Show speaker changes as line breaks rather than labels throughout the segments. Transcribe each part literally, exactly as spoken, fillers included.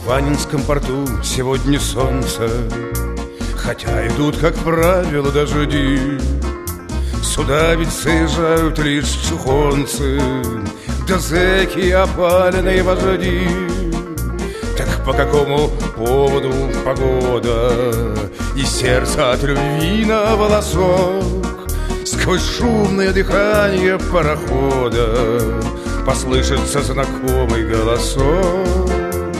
В Аннинском порту сегодня солнце, хотя идут, как правило, дожди. Сюда ведь заезжают лишь чухонцы, да зэки опаленные вожди. Так по какому поводу погода и сердце от любви на волосок? Сквозь шумное дыхание парохода послышится знакомый голосок.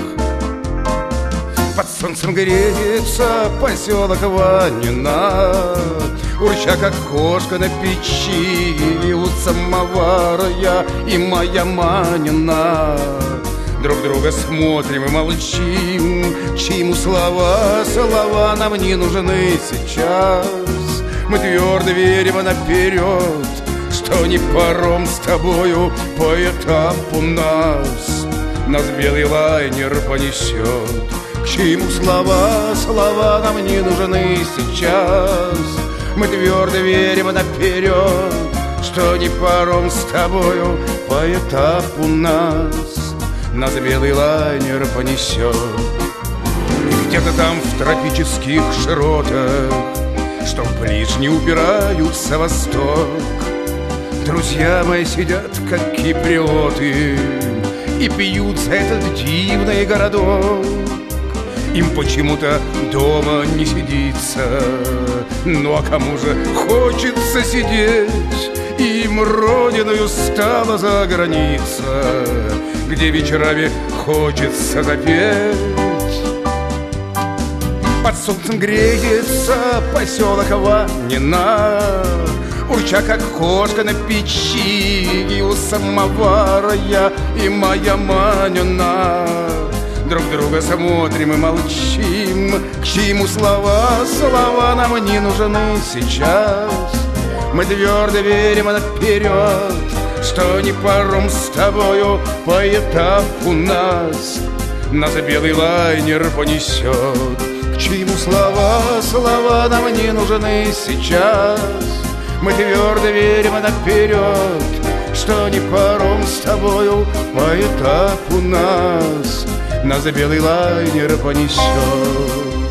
Под солнцем греется поселок Ванино, урча, как кошка на печи. У самовара я и моя Манина друг друга смотрим и молчим. К чьему слова, слова нам не нужны сейчас. Мы твердо верим наперед, что не паром с тобою по этапу нас Нас белый лайнер понесет. К чьему слова, слова нам не нужны сейчас. Мы твердо верим наперед, что не паром с тобою по этапу нас Нас белый лайнер понесет. И где-то там в тропических широтах, что ближне упираются в восток, друзья мои сидят, как киприоты, и пьют за этот дивный городок. Им почему-то дома не сидится, ну а кому же хочется сидеть? Им родиною стала за граница, где вечерами хочется запеть. Под солнцем греется поселок Ванино, урча, как кошка на печи. И у самовара я и моя Манина друг друга смотрим и молчим. К чьему слова, слова нам не нужны сейчас. Мы твердо верим наперед, что не паром с тобою по этапу нас Нас белый лайнер понесет. К чьему слова, слова нам не нужны сейчас. Мы твердо верим наперед, что не паром с тобою по этапу нас Нас белый лайнер понесет.